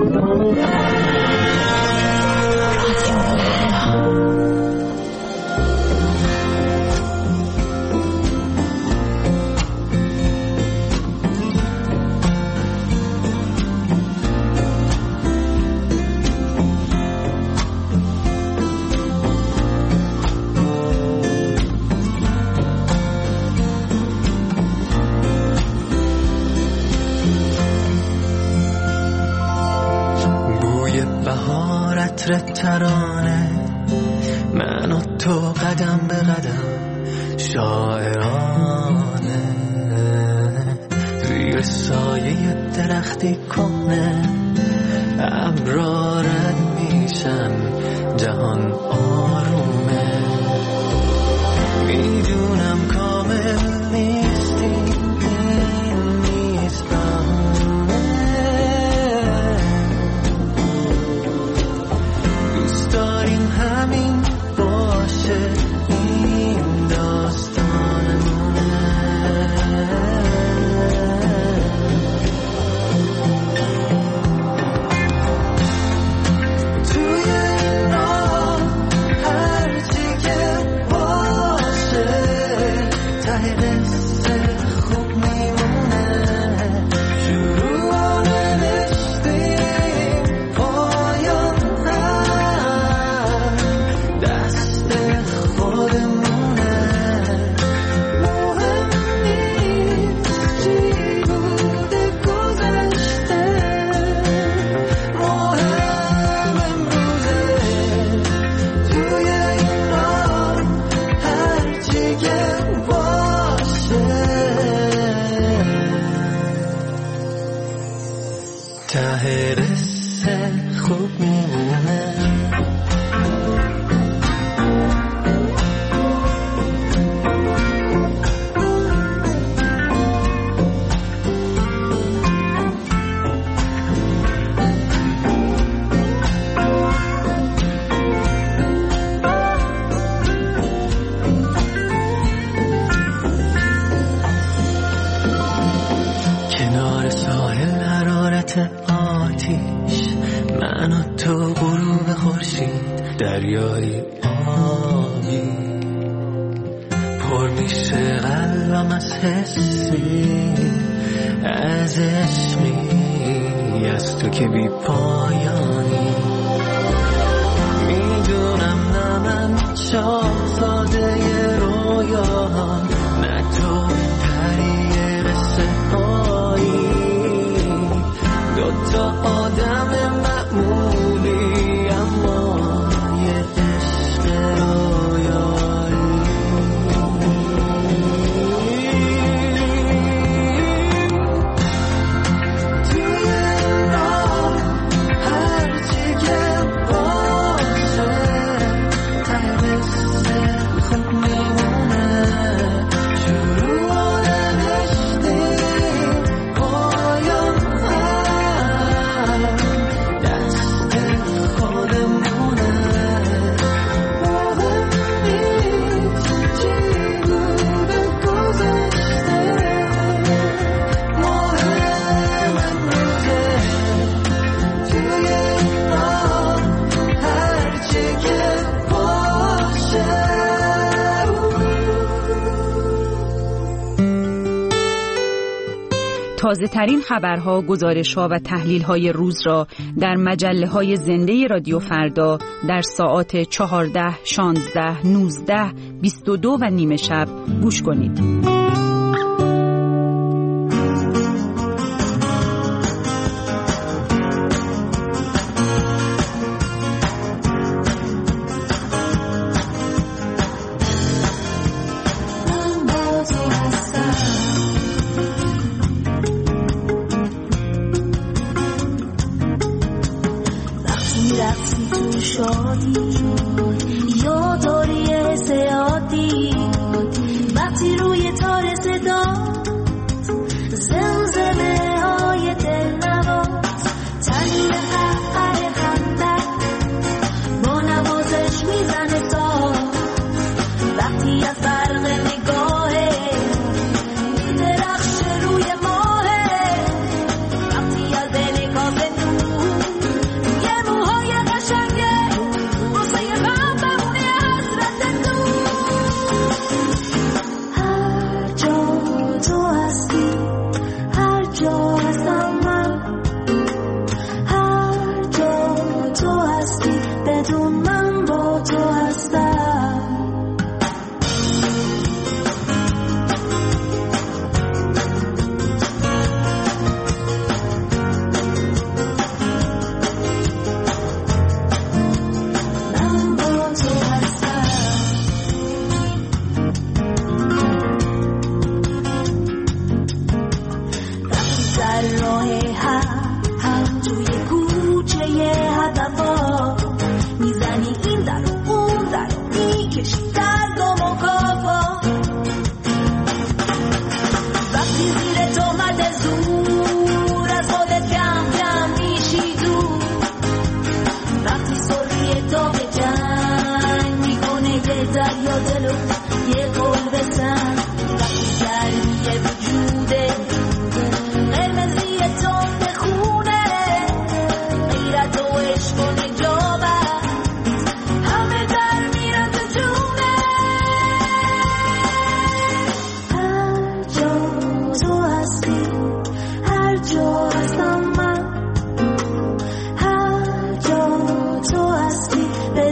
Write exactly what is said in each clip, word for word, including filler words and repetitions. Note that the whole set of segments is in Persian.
ترانه من و تو قدم به قدم شاعرانه زیر سایه درختی کنه ابرا رد میشن جهان آرومه میدونم کامل نیستی این نیست بهونه دوست داریم همین باشه این داستانمونه توی این راه هرچی که باشه ته قصه خوب میمونه شروع نوشتیم پایان هم دست خودمونه مهم نیست چی بوده گذشته مهم امروزه توی این راه هرچی که باشه ته قصه خوب میمونه کنار ساحل حرارت آتیش من و تو غروب خورشید دریایی آبی پر میشه قلبم از حسی از عشقی از تو که بی پایانی میدونم نه من شاهزاده رویا نه تو پری قصه هایی دوتا آدم معمولی اما یه عشق رویایی توی این راه هرچی که باشه ته قصه خوب میمونه شروع نوشتیم پایان هم دست خودمونه مهم نیست چی بوده گذشته مهم امروزه توی این راه هرچی که باشه تازه ترین خبرها، گزارش‌ها و تحلیل‌های روز را در مجله‌های زنده رادیو فردا در ساعات چهارده، شانزده، نوزده، بیست و دو و نیمه شب گوش کنید. رقصی تو شادی یا داری زیادی وقتی روی تار صدا زمزمه های دلنواز تنین قهقه خنده با نوازش میزنه ساز وقتی از برق نگاهه درخش روی ماهه وقتی از انعکاس نور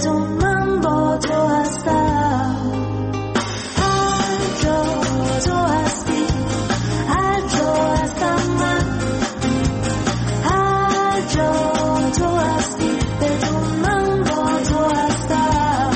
بدون من با تو هستم. هر جا تو هستی، هر جا هستم من. هر جا تو هستی بدون من با تو هستم.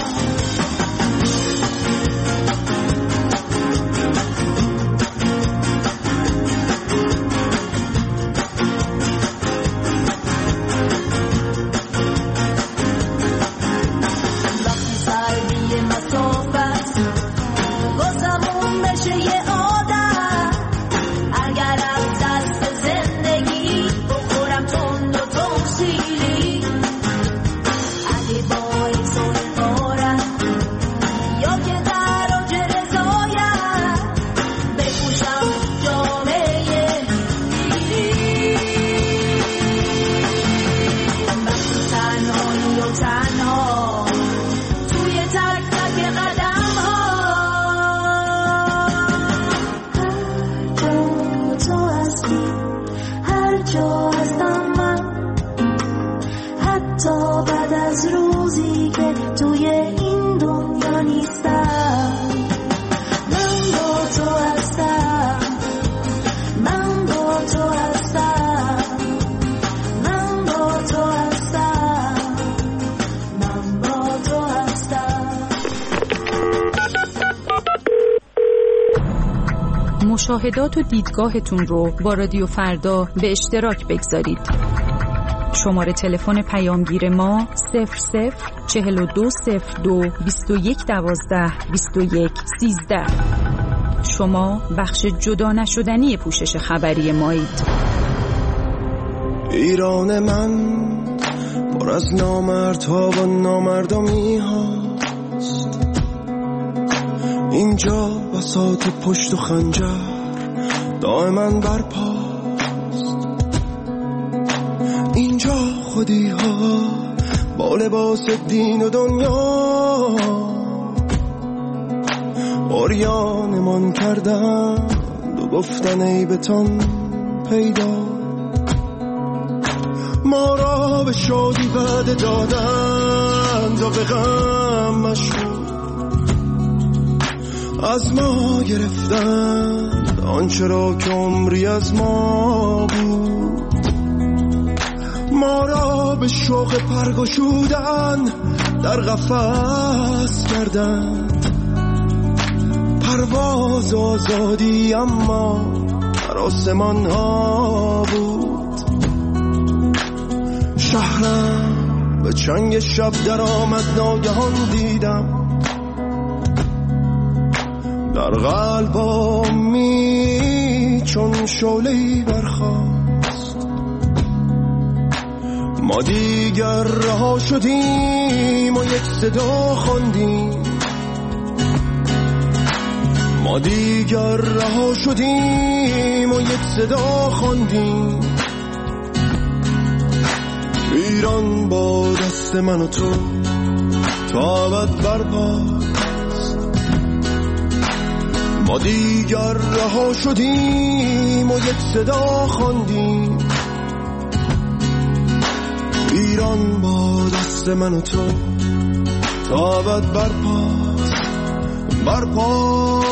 مشاهدات و دیدگاهتون رو با رادیو فردا به اشتراک بگذارید. شماره تلفن پیامگیر ما صفر صفر چهل و دو صفر دو بیست و یک دوازده بیست و یک سیزده. شما بخش جدا نشدنی پوشش خبری مایید. ایران من پر از نامردها و نامردمی هاست. اینجا بساط پشت و خنجر دائما برپاست. اینجا خودی ها با لباس دین و دنیا عریانمان کردند و گفتن ای بتان پیدا. ما را به شادی وعده دادند و به غم مشهور از ما گرفتند آنچه را که عمری از ما بود. ما را به شوق پرگشودن در قفس کردند. پرواز آزادی اما در آسمان ها بود. شهرم به چنگ شب در آمد ناگهان دیدم در قلبمی چون شعله‌ای برخاست. ما دیگر رها شدیم و یک صدا خواندیم. ما دیگر رها شدیم و یک صدا خواندیم. ایران با دست من و تو تا ابد برپاست. ما دیگر رها شدیم و یک صدا خواندیم. ایران با دست من و تو تا ابد برپاست برپاست.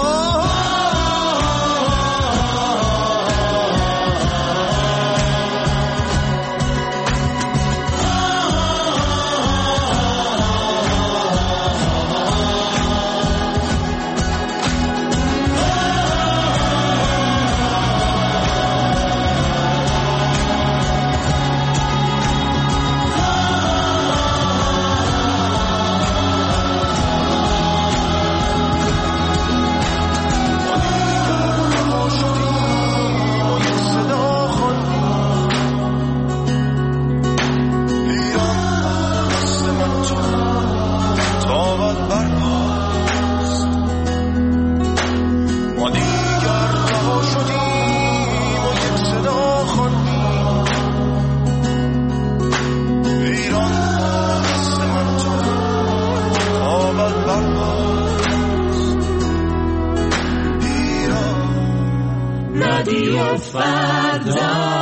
رادیو فردا.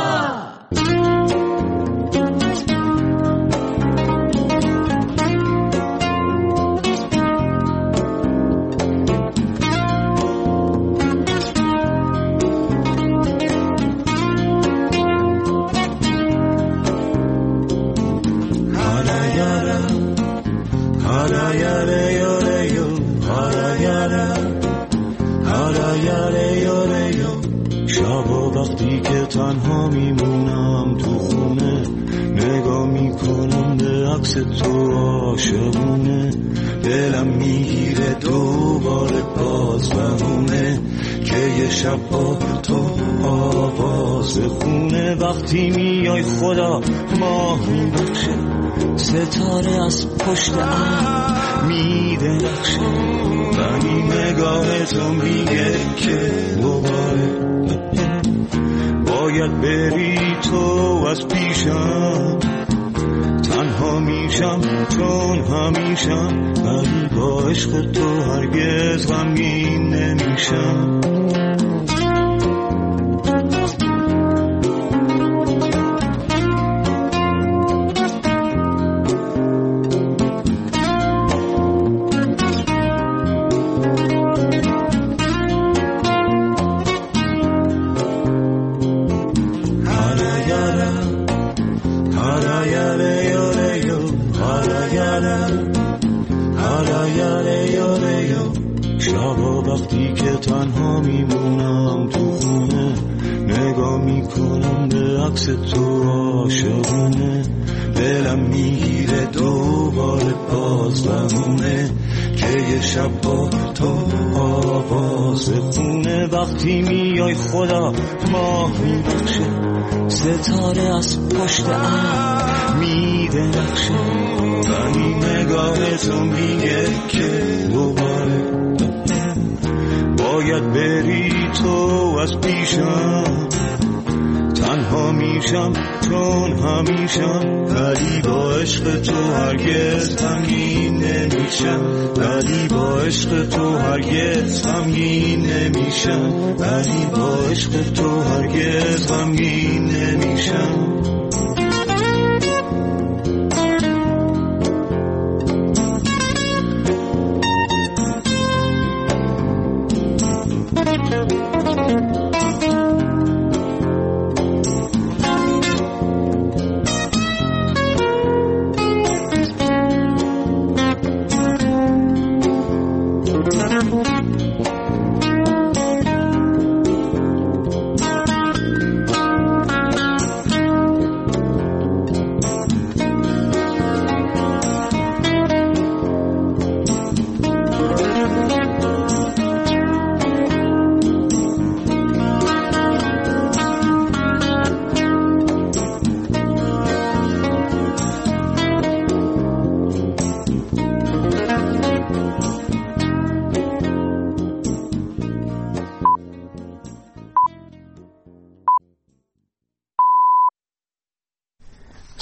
عکس تو عاشقونه، دلم میگیره دوباره باز بمونه که یه شب با تو آواز خونه. وقتی میای خدا ماه میبخشه، ستاره از پشت ابر میدرخشه، ولی نگاه تو میگه که دوباره باید بری تو از پیشم. تنها میشم چون همیشم، ولی با عشق تو هرگز غمگین نمیشم. شبا وقتی که تنها میمونم تو خونه، نگاه میکنم به عکس تو عاشقونه، دلم میگیره دوباره باز بمونه که یه شب با تو آواز خونه. وقتی میای خدا ماه میبخشه، ستاره از پشت ابر میدرخشه، ولی نگاه تو میگه که دوباره باید بری تو از پیشم. تنها میشم چون همیشم، ولی با عشق تو هرگز غمگین نمیشم، ولی با عشق تو هرگز غمگین نمیشم، ولی با عشق تو هرگز غمگین نمیشم.